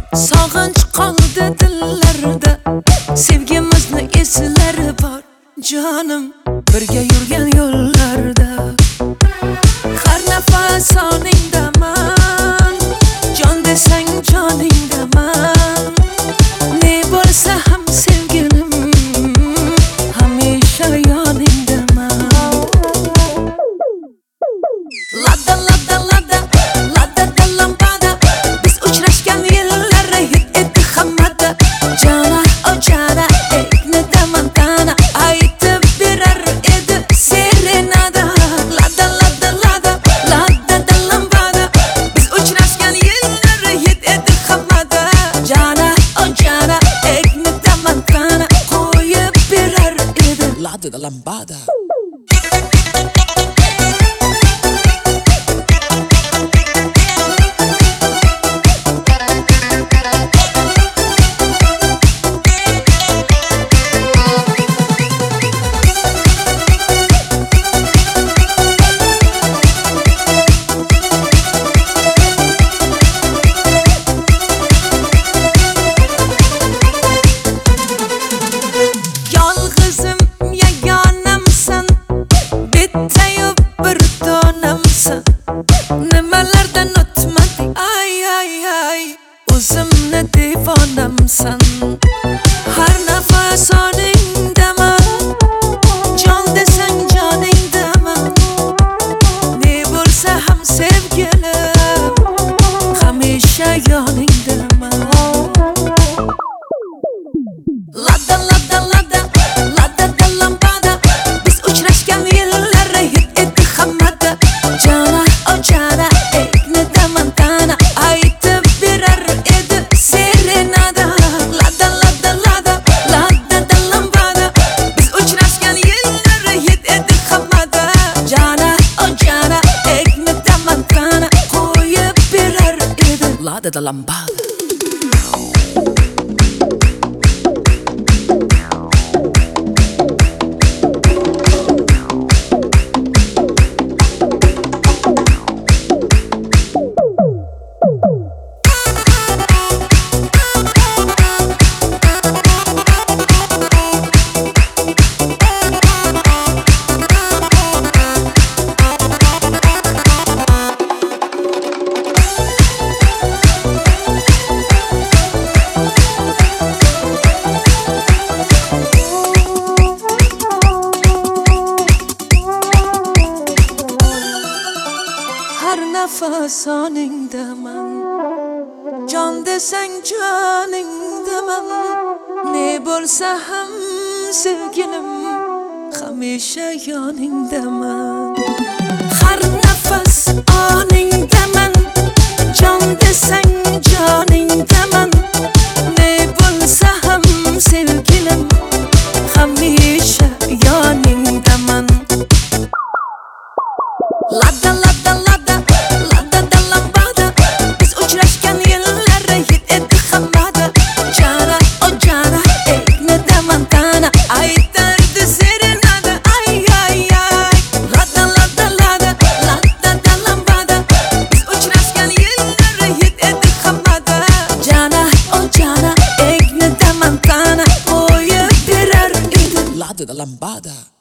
Sog'inch qoldi dillarda, sevgimizni eslari bor. Jonim birga yurgan yo'llarda, har nafas soningdaman. Jon desang joningdaman. Ne bo'lsa ham sevgilim, hamisha yoningdaman. Lada lada lada lada da lampada, biz uchrashgan yillar hid edi hammada. Jana o jana ekni damantana, aytib berar edi serenada. Lada lada lada lada da lampada, biz uchrashgan yillar hid edi hammada. Jana o jana ekni damantana, qo'yib berar edi lada da lambada. Nimalardan o'tmading, ay ay ay, o'zimni devonamsan. Har nafas oningdaman, jon desang joningdaman. Ne bo'lsa ham sevgilim, hamisha yoningdaman. Lada lada lada lada da lampada, biz uchrashgan yillar hid edi hammada. Jana o jana ekni damantana, aytib berar edi serenada. Lada lada lada lada da lambada, biz uchrashgan yillar hid edi hammada. Jana o jana ekni damantana, qo'yib berar edi lada da lambada. Har nafas oningdaman, jon desang joningdaman. Ne bo'lsa ham sevgilim, hamisha yoningdaman. Har nafas oningdaman, jon desang joningdaman. Ne bo'lsa ham sevgilim, hamisha yoningdaman. Lada lada lada lada da lambada, biz uchrashgan yillar hid edi hammada. Jana o jana ekni damantana, aytardi serenada. Ay ay ay, lada lada lada lada da lambada, biz uchrashgan yillar hid edi hammada. Jana o jana ekni damantana, qo'yib berar edi lada da lambada.